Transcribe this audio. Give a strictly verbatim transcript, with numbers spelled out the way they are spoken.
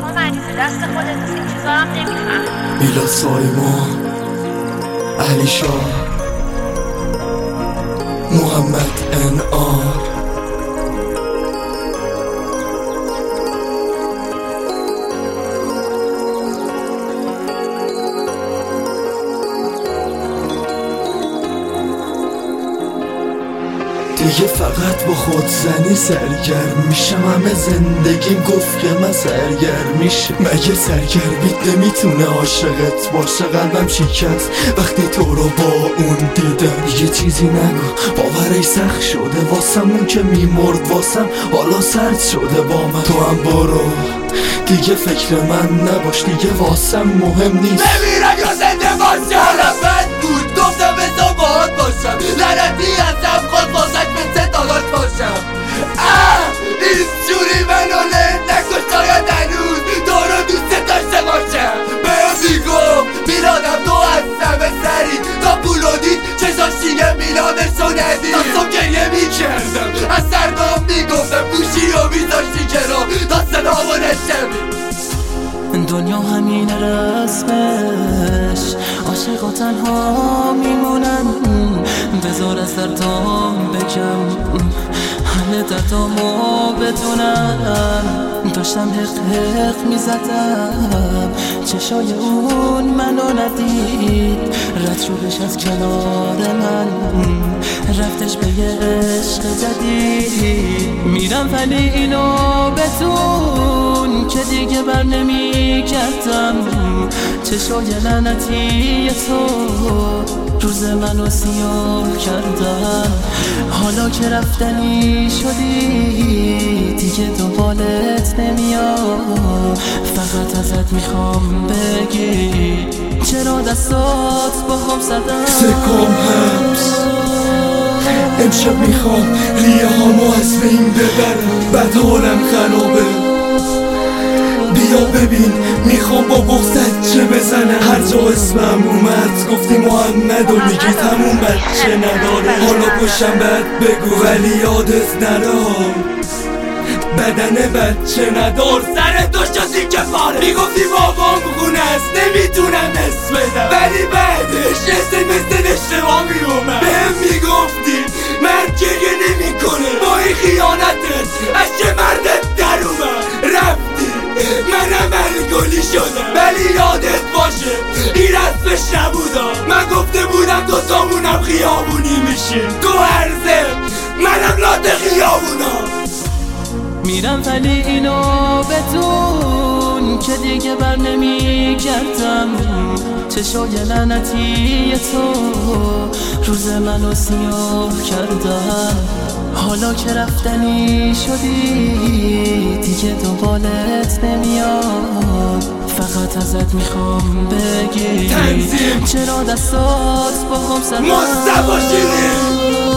شما مریض دست خودت این چیزا هم نمیفهم. میلا سایمان، علی شاه، محمد انعار. دیگه فقط با خودزنی سرگرم میشم، همه زندگیم گفت که من سرگرم میشه. مگه سرگرمیت نمیتونه عاشقت باشه؟ قلبم شکست وقتی تو رو با اون دیدم. یه چیزی نگو باورش سخت شده واسم، اون که میمرد واسم حالا سرد شده با من. تو هم برو دیگه فکر من نباش، دیگه واسم مهم نیست. بمیرم یا زنده باشم، حالا بد بود گفتم بزا باهات باشم. لعنتی هستم خود باشد به ستالات باشم. اه این جوری منو لرد نکش شاید هنوز تو رو دوست داشته باشم. بهم میگم میلادم تو هستم سری تا پولو دید چشاش دیگه میلادشو ندید. دستم گریه میکردم از سردام میگفتم گوشی رو میذاشتی کنار تا صدامو نشنوی. دنیا همین رسمش، عاشق و تنها میمونن. بذار از دردام بگم همه دردامو بدونم. داشتم حق حق میزدم چشای اون منو ندید، رد شدش از کنار من رفتش به یه عشق جدید. میرم ولی اینو بدون که دیگه بر نمی کردم چشای لعنتی تو روز منو سیاه کردم. حالا که رفتنی شدی دیگه دنبالت نمیام. فقط ازت میخوام بگی چرا دستات با هم زدم. سکم همس امشب میخوام ریه هامو از بین ببرم، بد حالم خرابه. بیا ببین میخوام با بغضت چه بزنم. هر جا اسمم اومد گفتی محمد و میگی تموم بچه نداره. حالا پشتم بد بگو ولی یادت ندار بدن بچه ندار. سر تو شدی که پاره میگفتی بابام خونه است نمیتونم اسم بدم، ولی بعدش اسم مثل اشتباه میومد. بهم میگفتی مرد گریه نمی کنه با این خیانتت از چه مردت در اومد. رفتی منم الگلی شدم ولی یادت باشه این رسمش نبودا. من گفته بودم دوتامونم خیابونی میشیم، تو هرزه منم لات خیابونا. میرم ولی اینو بدون که دیگه بر نمی کردم چشای لعنتی تو روز منو سیاه کردم. حالا که رفتنی شدی دیگه دنبالت نمیام. فقط ازت میخوام بگی تنظیم چرا دستات با هم زدم. مصطفی شیرین